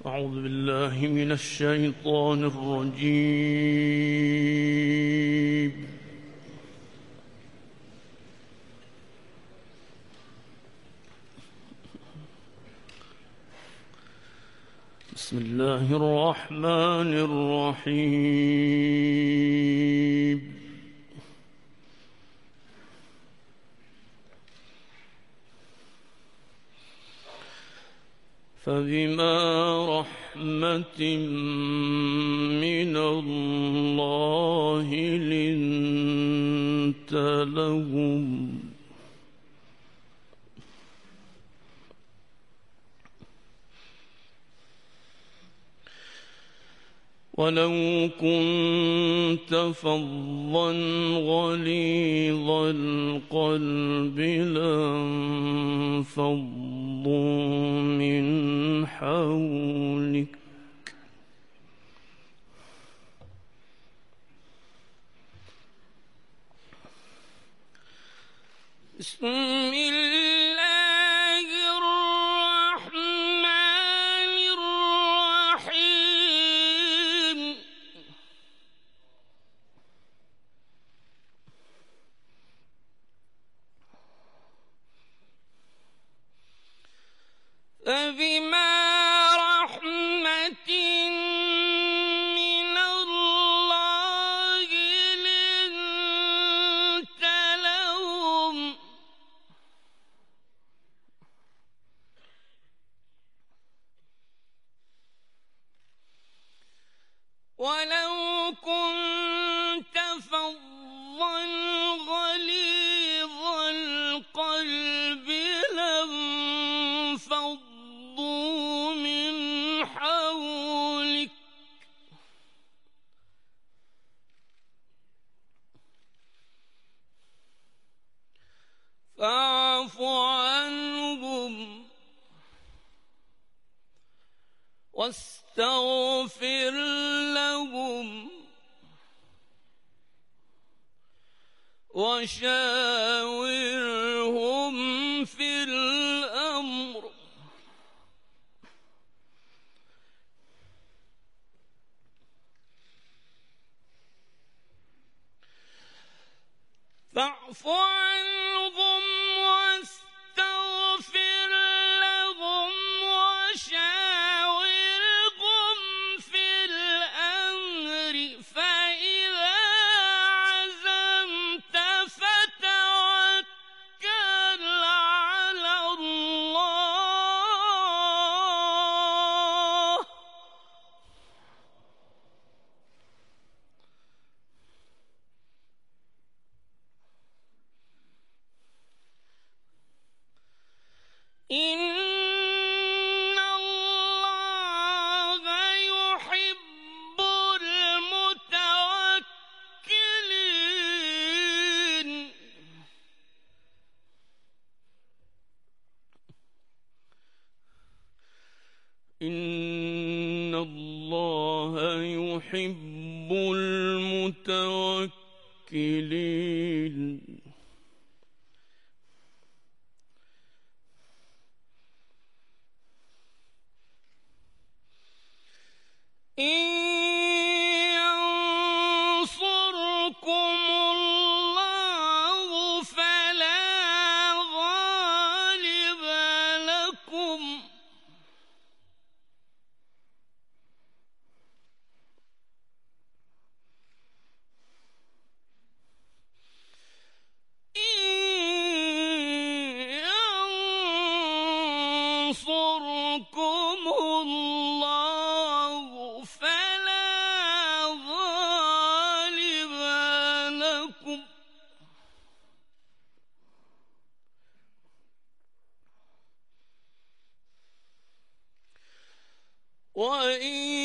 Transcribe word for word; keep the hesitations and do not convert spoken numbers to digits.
أعوذ بالله من الشيطان الرجيم. بسم الله الرحمن الرحيم. فبما رحمة من الله لنت لهم ولو كنت فظا غليظ القلب لانفضوا من حولك بسم الله الرحمن الرحيم. فبما رحمة من الله لنت لهم ولو كنت فظا غليظ القلب لانفضوا من حولك فاعف عنهم واستغفر لهم وشاورهم في الأمر فاعف عنهم واستغفر لهم وشاورهم في الأمر فإذا عزمت فتوكل على الله إن الله يحب المتوكلين. إن الله يحب المتوكلين. إن ينصركم الله فلا غالب لكم إن ينصركم الله فلا غالب لكم وإن